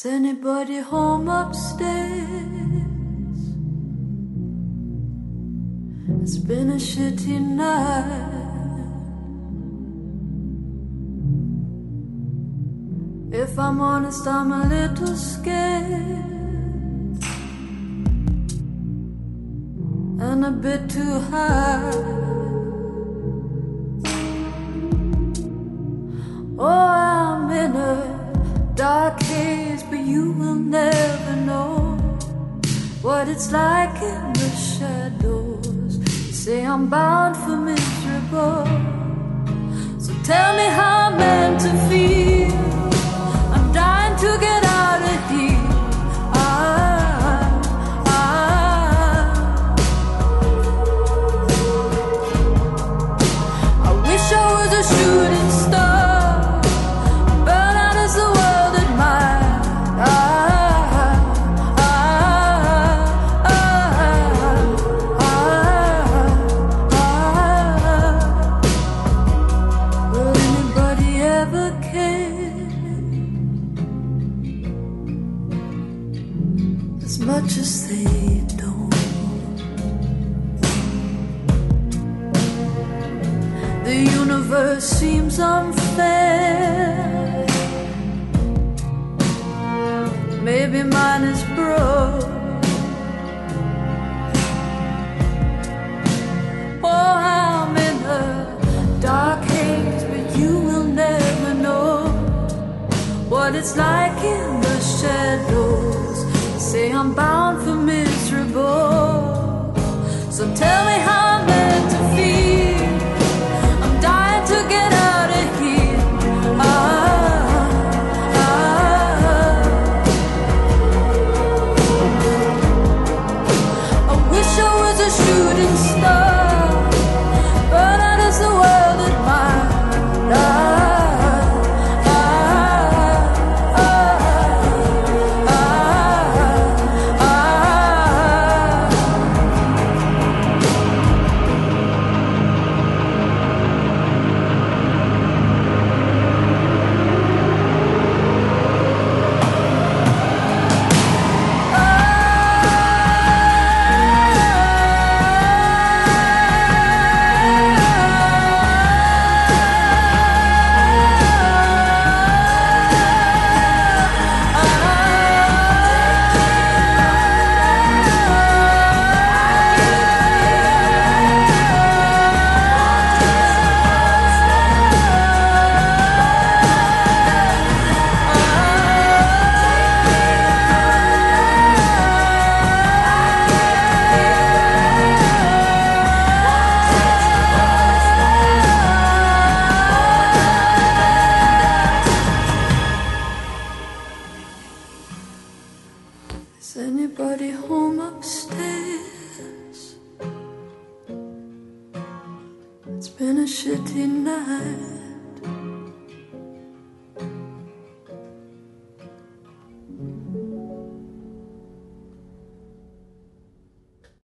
Is anybody home upstairs? It's been a shitty night. If I'm honest, I'm a little scared and a bit too high. Oh, I'm in a dark haze, but you will never know what it's like in the shadows. You say I'm bound for miserable, so tell me how I'm meant to feel. I'm dying to get out of here. I wish I was a shooting star. As much as they don't. The universe seems unfair. Maybe mine is broke. Oh, I'm in a dark haze, but you will never know what it's like in the shadows. Say I'm bound for miserable, so tell me how I'm meant to feel. I'm dying to get out of here. I wish I was a shooting star, burn out as the world admired. Is anybody home upstairs? It's been a shitty night.